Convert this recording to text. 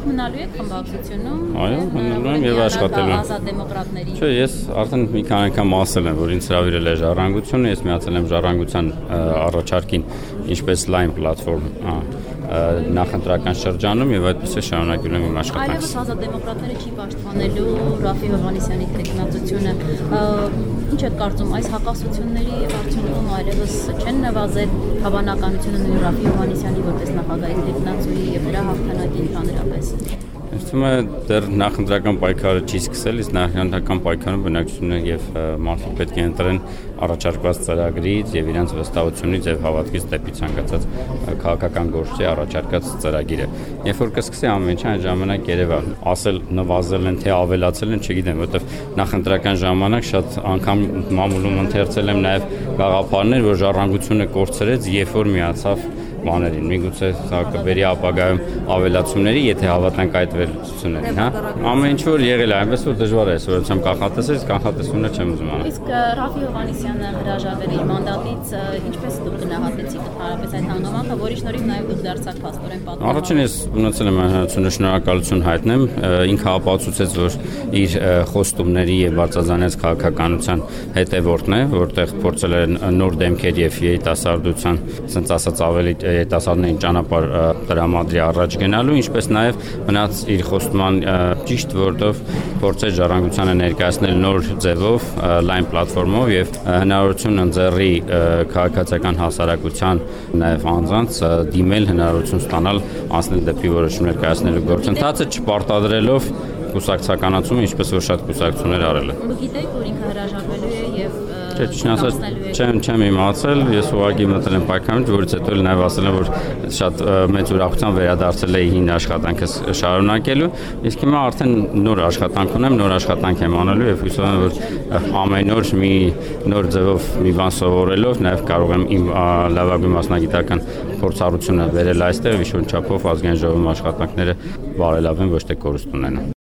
մնալու եք խմբակցությունում։ Այո, մնալու եմ եւ աշխատելու եմ։ Ազատ դեմոկրատների։ Չէ, ես արդեն մի քանի անգամ ասել եմ, որ ինձ հրավիրել է Ժառանգությունը, ես միացել եմ Ժառանգության առաջարկին, ինչպես լայն պլատֆորմ նախընտրական շրջանում եւ այդպես շարունակելու եմ իմ աշխատանքը։ Այլևս ազատ դեմոկրատները չի պաշտպանելու Ռաֆի Հովհաննիսյանի տեխնացությունը։ Ինչ եք կարծում, այս հակասությունների արդյունքում այլևս չեն նվազել հավանականությունը նույն Ռաֆի Հովհաննիսյանի որպես նախագահի տեխնացուի եւ նրա հաղթանակի ընդհանրապես։ Ինձ թվում է դեռ նախընտրական պայքարը չի սկսել, իսկ նախընտրական պայքարում բնակչությունը եւ մարդիկ պետք է ընտրեն առաջարկված ծրագրից եւ իրենց վստահությունից եւ հավատքից դեպի ցանկացած քաղաքական գործի առաջարկած ծրագիրը։ Երբ որ կսկսի ամեն ինչ, այն ժամանակ երևա ասել նվազել են թե ավելացել են, չգիտեմ, որովհետեւ նախընտրական ժամանակ շատ անգամ մամուլում ընթերցել եմ նաեւ գաղափարներ, որ Ժառանգությունը կորցրեց, երբ որ միացավ բաներին, միգուցե սա կբերի ապագայում ավելացումների, եթե հավատանք այդ վերլուծություններին, հա։ Ամեն ինչ որ եղել է, այնպես որ դժվար է այսօրությամբ կանխատեսել, կանխատեսումներ չեմ ուզում անել։ Իսկ Ռաֆի Հովհաննիսյանը հրաժարվել իր մանդատից, ինչպես դուք գնահատեցիք ընդհանրապես այդ հանգամանքը, որի շնորհիվ նաև դուք դարձաք փաստորեն պատգամավոր։ Առաջին ես ունեցել եմ հանրությունը շնորհակալություն հայտնեմ, ինքը ապացուցեց, որ իր խոստումների եւ բարձրաձանած քաղաքականության հետևորդն է, որտեղ փորձել է նոր դեմքեր եւ երիտասարդության, ասենց ասած ավելի երիտասարդներին ճանապարհ տրամադրի առաջ գնալու, ինչպես նաև մնաց իր խոստման ճիշտ որտով փորձեց Ժառանգությանը ներկայացնել նոր ձևով, լայն պլատֆորմով եւ հնարավորություն ընձեռի քաղաքացիական հասարակության նաև անձանց դիմել հնարավորություն ստանալ անցնել դեպի որոշումներ կայացնելու գործընթացը չպարտադրելով կուսակցականացումը, ինչպես որ շատ կուսակցություններ արել են։ Դուք գիտեք, որ ինքը հրաժարվելու է եւ Չնայած չեմ իմացել, ես ուղղակի մտել եմ պայքարից, որից հետո էլ նաև ասել եմ, որ շատ մեծ ուրախությամբ վերադարձել էի հին աշխատանքս շարունակելու, իսկ հիմա արդեն նոր աշխատանք ունեմ, նոր աշխատանք եմ անելու եւ հույսով եմ, որ ամեն օր մի նոր ձևով մի բան սովորելով նաև կարող եմ իմ լավագույն մասնագիտական փորձառությունը վերել այստեղ, ինչ որ չափով ազգային ժողովում աշխատանքները բարելավեն, ոչ թե կորուստ ունենան։